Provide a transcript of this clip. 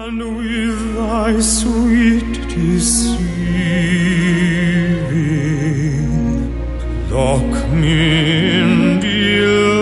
And with thy sweet deceiving, lock me in delight.